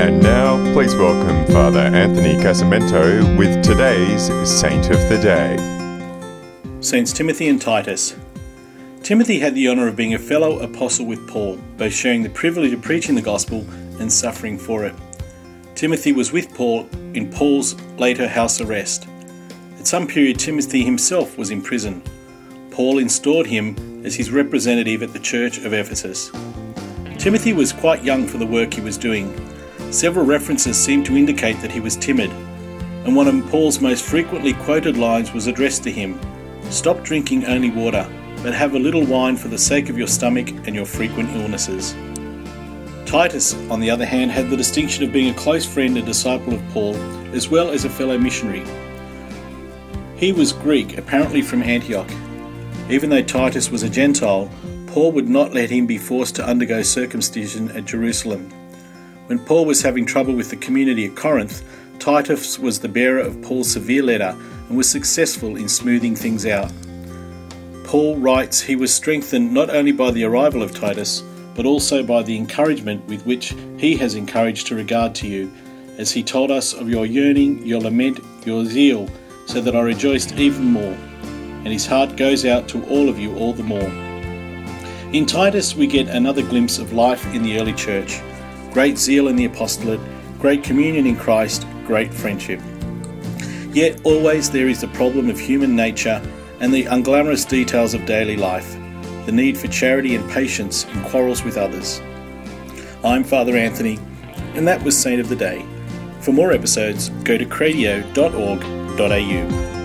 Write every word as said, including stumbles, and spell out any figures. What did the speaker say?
And now, please welcome Father Anthony Casamento with today's Saint of the Day. Saints Timothy and Titus. Timothy had the honour of being a fellow apostle with Paul, both sharing the privilege of preaching the gospel and suffering for it. Timothy was with Paul in Paul's later house arrest. At some period, Timothy himself was in prison. Paul installed him as his representative at the church of Ephesus. Timothy was quite young for the work he was doing. Several references seem to indicate that he was timid, and one of Paul's most frequently quoted lines was addressed to him: "Stop drinking only water, but have a little wine for the sake of your stomach and your frequent illnesses." Titus, on the other hand, had the distinction of being a close friend and disciple of Paul, as well as a fellow missionary. He was Greek, apparently from Antioch. Even though Titus was a Gentile, Paul would not let him be forced to undergo circumcision at Jerusalem. When Paul was having trouble with the community at Corinth, Titus was the bearer of Paul's severe letter and was successful in smoothing things out. Paul writes he was strengthened not only by the arrival of Titus, but also by the encouragement with which he has encouraged to regard to you, as he told us of your yearning, your lament, your zeal, so that I rejoiced even more. And his heart goes out to all of you all the more. In Titus we get another glimpse of life in the early church. Great zeal in the apostolate, great communion in Christ, great friendship. Yet always there is the problem of human nature and the unglamorous details of daily life, the need for charity and patience in quarrels with others. I'm Father Anthony, and that was Saint of the Day. For more episodes, go to cradio dot org dot a u.